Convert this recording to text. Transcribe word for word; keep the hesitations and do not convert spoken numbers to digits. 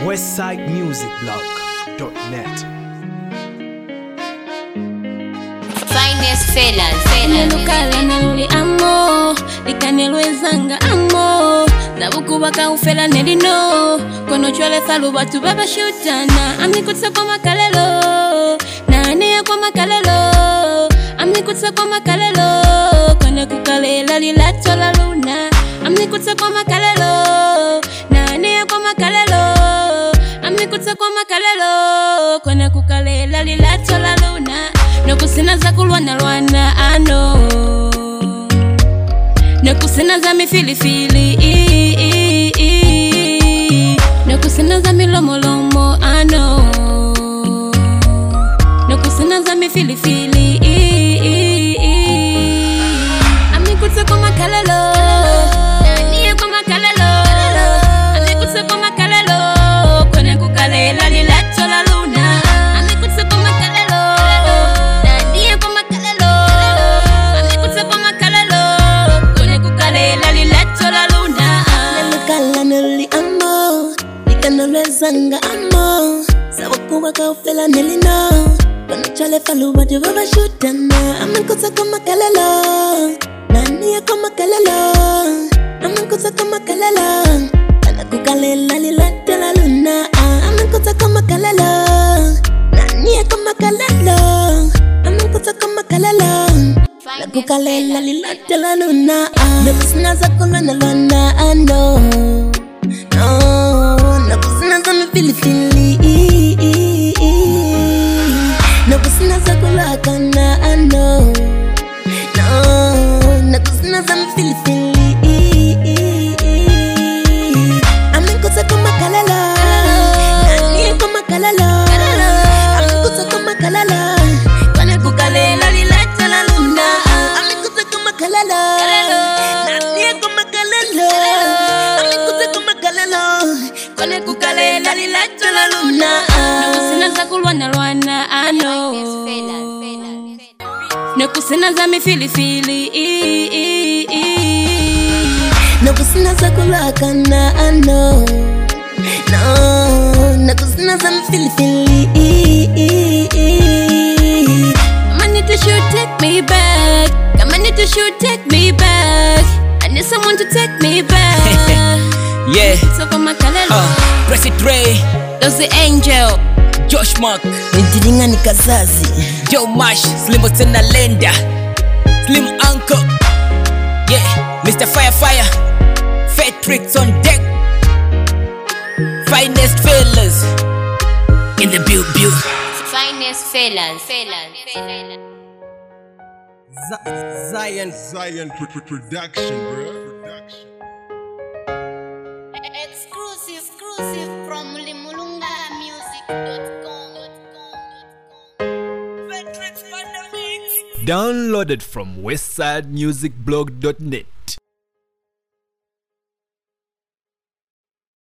westside music blog dot net. Finest fellas, fellas. Nukala naluli amo, likanelwezanga amo. Zabuku waka ufela nelino, kono chwele falu watu baba shutana. Amni kutsa kwa makalelo, nani ya kwa makalelo. Amni kutsa kwa makalelo, kone kukalela lilato la luna. Amni kutsa kwa makalelo, nani ya kwa makalelo. Amni kutsa kwa makalelo, kone kukalela lilato la luna. Nokusina za kulwana lwana ano, nokusina za mifilifili, nokusina za milomolomo ano, nokusina za mifilifili. Amikutsa kwa makalelo, niye kwa makalelo, amikutsa kwa makalelo, kone kukalela lilato la luna. Amikutsa kwa makalelo, niye kwa makalelo, amikutsa kwa makalelo, kone kukalela lilato la luna. Nalukala nuli amo, likanolwezanga amo. Sawaku waka ufela nelino, kono chale falu watu baba shutana. Amikutsa kwa makalelo, nani ya kwa makalelo. Amikutsa kwa makalelo, kana kukalela lilato la luna. Amikutsa kwa makalelo, nani ya kwa makalelo. Amikutsa kwa makalelo, kana kukalela lilato la luna. Nakusina za kulwana lwana ano, no, nakusina za mifilifili, nakusina za kulakana ano, no, nakusina za mifilifili. Amikutsa kwa makalelo, nani kwa makalelo. Amikutsa kwa makalelo, kone kukalela lilato la luna. Amikutsa kwa makalelo, nani kwa makalelo. Amikutsa kwa makalelo, kone kukalela lilato la luna. Nokusina za kulwana lwana ano, nokusina za mifilifili, nakusina za kulakana ano, no, nakusina za mfilifili. Come on, need to shoot, take me back. Come on, need to shoot, take me back. I need someone to take me back. Yeah, So come on, Kalelo, uh, Press it Ray, there's the angel. Josh Mark, Nitiringa ni kazazi, Joe Mash, Slim Otena Lenda, Slim Uncle. Yeah, Mister Fire Fire, Fat Tricks on deck. Finest fellas in the build build. Finest fellas, fellas, fellas. Z- Zion Zion pr- pr- production, bro. Production. Exclusive, exclusive from limulunga music dot com. downloaded from westside music blog dot net.